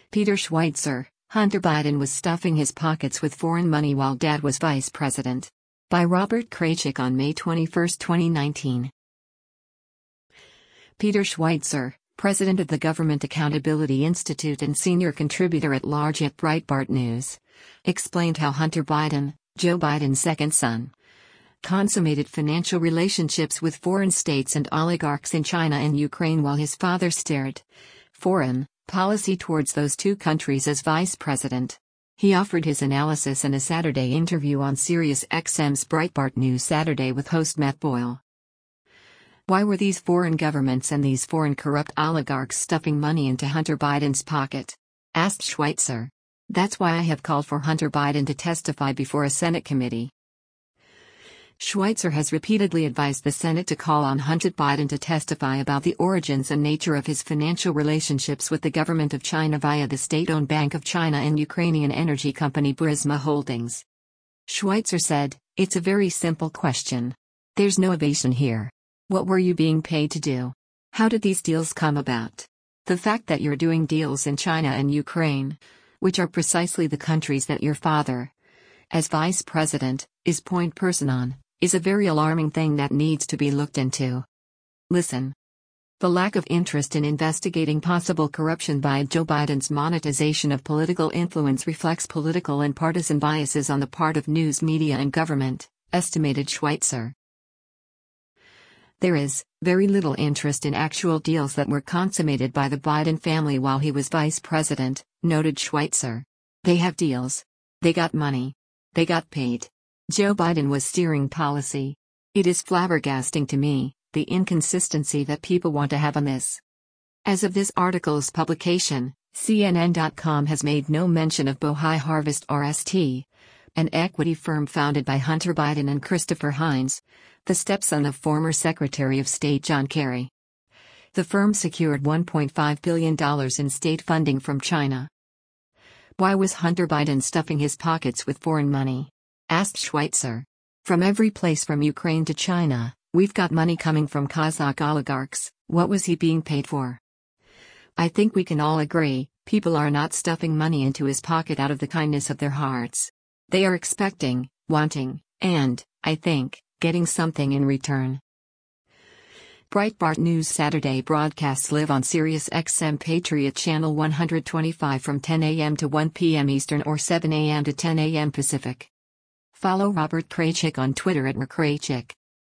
Peter Schweitzer, Hunter Biden was stuffing his pockets with foreign money while Dad was vice president. By Robert Kraychik on May 21, 2019. Peter Schweitzer, president of the Government Accountability Institute and senior contributor at large at Breitbart News, explained how Hunter Biden, Joe Biden's second son, consummated financial relationships with foreign states and oligarchs in China and Ukraine while his father steered foreign policy towards those two countries as vice president. He offered his analysis in a Saturday interview on SiriusXM's Breitbart News Saturday with host Matt Boyle. Why were these foreign governments and these foreign corrupt oligarchs stuffing money into Hunter Biden's pocket? Asked Schweitzer. That's why I have called for Hunter Biden to testify before a Senate committee. Schweitzer has repeatedly advised the Senate to call on Hunter Biden to testify about the origins and nature of his financial relationships with the government of China via the state-owned Bank of China and Ukrainian energy company Burisma Holdings. Schweitzer said, "It's a very simple question. There's no evasion here. What were you being paid to do? How did these deals come about? The fact that you're doing deals in China and Ukraine, which are precisely the countries that your father, as vice president, is point person on, is a very alarming thing that needs to be looked into. Listen. The lack of interest in investigating possible corruption by Joe Biden's monetization of political influence reflects political and partisan biases on the part of news media and government," estimated Schweitzer. There is very little interest in actual deals that were consummated by the Biden family while he was vice president, noted Schweitzer. They have deals. They got money. They got paid. Joe Biden was steering policy. It is flabbergasting to me, the inconsistency that people want to have on this. As of this article's publication, CNN.com has made no mention of Bohai Harvest RST, an equity firm founded by Hunter Biden and Christopher Heinz, the stepson of former Secretary of State John Kerry. The firm secured $1.5 billion in state funding from China. Why was Hunter Biden stuffing his pockets with foreign money? Asked Schweitzer. From every place from Ukraine to China, we've got money coming from Kazakh oligarchs. What was he being paid for? I think we can all agree, people are not stuffing money into his pocket out of the kindness of their hearts. They are expecting, wanting, and, I think, getting something in return. Breitbart News Saturday broadcasts live on SiriusXM Patriot Channel 125 from 10 a.m. to 1 p.m. Eastern or 7 a.m. to 10 a.m. Pacific. Follow Robert Kraychik on Twitter at @RKraychik.